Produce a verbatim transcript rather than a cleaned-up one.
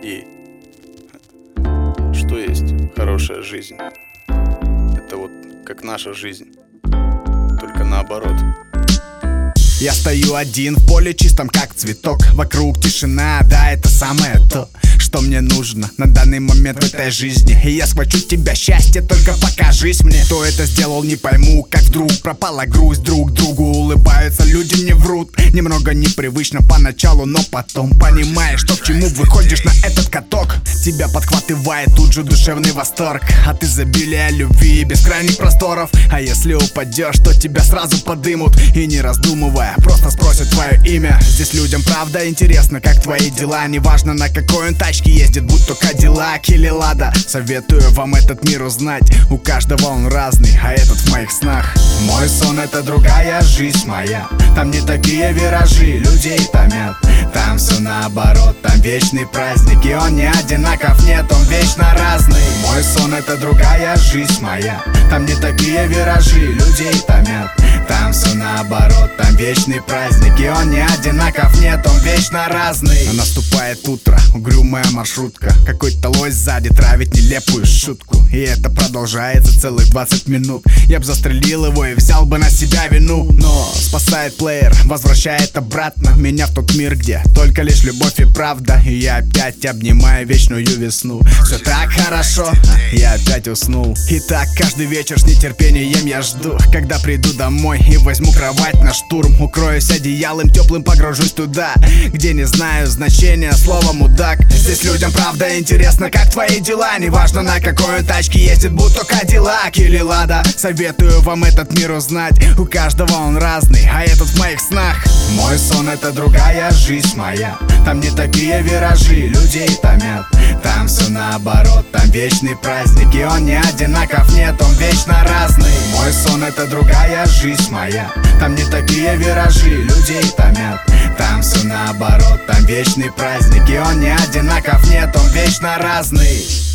И что есть хорошая жизнь? Это вот как наша жизнь, только наоборот. Я стою один в поле чистом как цветок. Вокруг тишина, да, это самое то, что мне нужно на данный момент в этой жизни. И я схвачу тебя, счастье, только покажись мне. Кто это сделал, не пойму, как вдруг пропала грусть. Друг другу улыбаются, люди не врут. Немного непривычно поначалу, но потом понимаешь, что к чему выходишь на этот каток. Тебя подхватывает тут же душевный восторг от изобилия любви и бескрайних просторов. А если упадешь, то тебя сразу подымут и не раздумывая просто спросят твое имя. Здесь людям правда интересно, как твои дела. Неважно, на какой он тачке ездит, будь то Кадиллак или Лада. Советую вам этот мир узнать, у каждого он разный, а этот в моих снах. Мой сон — это другая жизнь моя. Там не такие виражи, людей томят. Там все наоборот, там вечный праздник. И он не одинаков, нет, он вечно разный. Мой сон — это другая жизнь моя. Там не такие виражи, людей томят. Там все наоборот, там вечный праздник. И он не одинаков, нет, он вечно разный. Наступает утро, угрюмая маршрутка. Какой-то лось сзади травит нелепую шутку. И это продолжается целых двадцать минут. Я б застрелил его и взял бы на себя вину. Но спасает плеер, возвращает обратно меня в тот мир, где только лишь любовь и правда. И я опять обнимаю вечную весну. Все так хорошо, я опять уснул. И так каждый вечер с нетерпением я жду, когда приду домой и возьму кровать на штурм. Укроюсь одеялом теплым, погружусь туда, где не знаю значения слова мудак. Здесь людям правда интересно, как твои дела. Неважно, на какой тачке ездит, будь то Кадиллак или Лада. Советую вам этот мир узнать, у каждого он разный, а этот в моих снах. Мой сон — это другая жизнь моя. Там не такие виражи, людей томят. Там все наоборот, там вечный праздник. И он не одинаков, нет, он вечно разный. Мой сон — это другая жизнь моя. Там не такие виражи, людей томят. Там все наоборот, там вечный праздник. И он не одинаков, нет, он вечно разный.